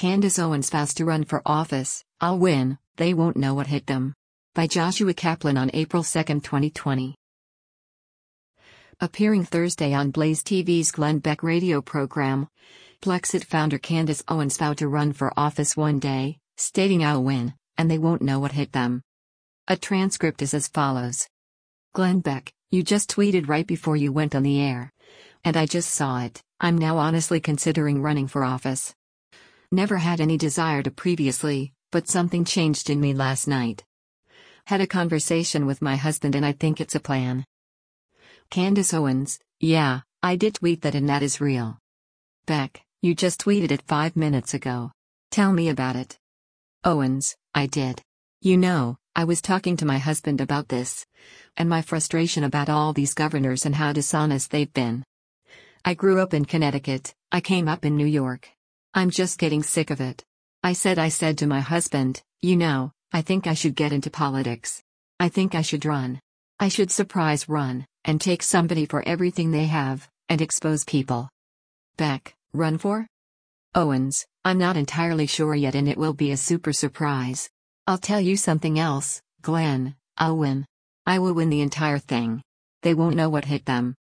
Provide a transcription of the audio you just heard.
Candace Owens vows to run for office. I'll win, they won't know what hit them. By Joshua Kaplan on April 2, 2020. Appearing Thursday on Blaze TV's Glenn Beck radio program, Blexit founder Candace Owens vowed to run for office one day, stating I'll win, and they won't know what hit them. A transcript is as follows. Glenn Beck, you just tweeted right before you went on the air. And I just saw it. I'm now honestly considering running for office. Never had any desire to previously, but something changed in me last night. Had a conversation with my husband and I think it's a plan. Candace Owens, yeah, I did tweet that and that is real. Beck, you just tweeted it 5 minutes ago. Tell me about it. Owens, I did. You know, I was talking to my husband about this. And my frustration about all these governors and how dishonest they've been. I grew up in Connecticut, I came up in New York. I'm just getting sick of it. I said to my husband, you know, I think I should get into politics. I think I should run. I should surprise run, and take somebody for everything they have, and expose people. Beck, run for? Owens, I'm not entirely sure yet and it will be a super surprise. I'll tell you something else, Glenn, I'll win. I will win the entire thing. They won't know what hit them.